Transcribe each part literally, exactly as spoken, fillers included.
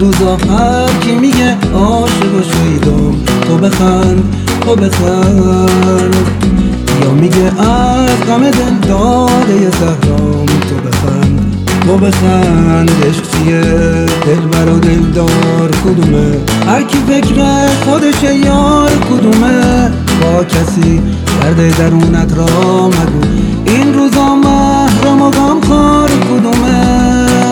روزا هر کی میگه عاشق و شیدم، تو بخند تو بخند. یا میگه از غم دل داده زهرام، تو بخند تو بخند. عشق چیه؟ دلبر و دلدار کدومه؟ هر کی فکر خودشه یار کدومه؟ با کسی درد درونت را مگو، این روزا محرم و غمخوار کدومه؟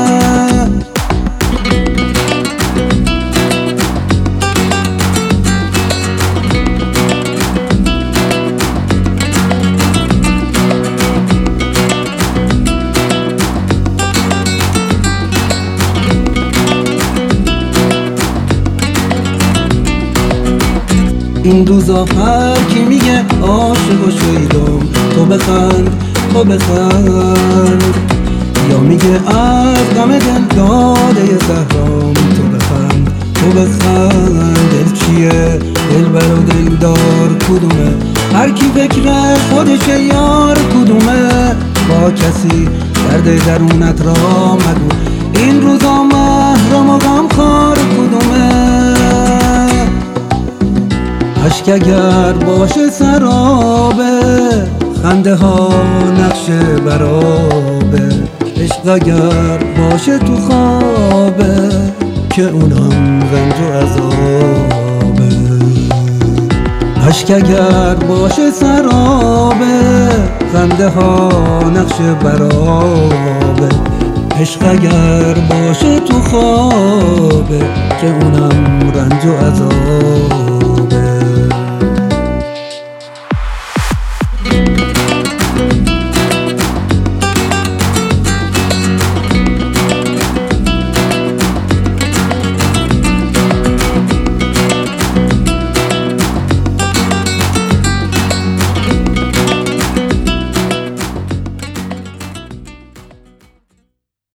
این روزا هر کی میگه عاشق و شیدم، تو بخند تو بخند. یا میگه از غم دل داده زهرام، تو بخند تو بخند. دل چیه؟ دلبر و دلدار کدومه؟ هر کی فکر خودشه یار کدومه؟ با کسی درد درونت را مگو، این روزا محرم و غمخوار کدومه؟ عشق اگر باشه سرابه، خنده ها نقش برابه. عشق اگر باشه تو خوابه، که اونم رنج و عذابه. عشق اگر باشه سرابه، خنده ها نقش برابه. عشق اگر باشه تو خوابه، که اونم رنج و عذابه.